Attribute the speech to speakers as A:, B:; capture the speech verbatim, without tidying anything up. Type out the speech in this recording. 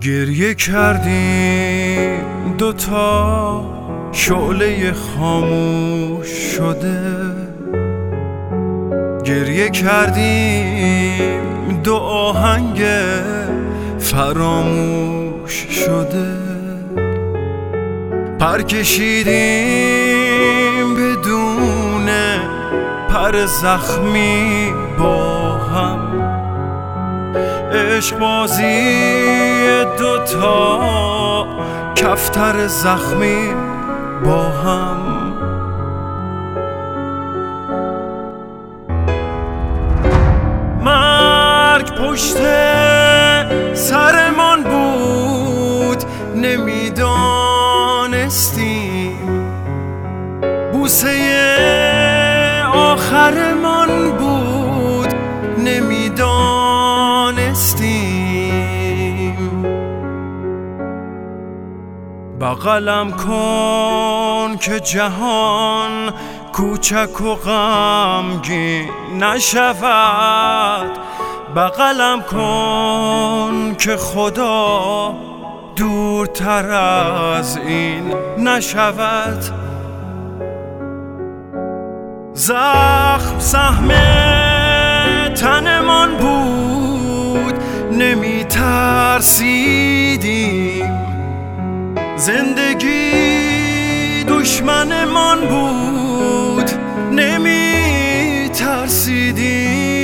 A: گریه کردیم دوتا شعله خاموش شده، گریه کردیم دو آهنگ فراموش شده، پر کشیدیم بدون پر زخمی با هم، عشق بازی دوتا کفتر زخمی با هم. مرگ پشت سرمان بود نمیدانستیم، بوسه آخرمان بود نمیدانستیم. بغلم کن که جهان کوچک و غمگین نشود، بغلم کن که خدا دورتر از این نشود. زخم سهم تنمان بود نمی ترسیدیم، زندگی دشمنمان بود نمی ترسیدیم.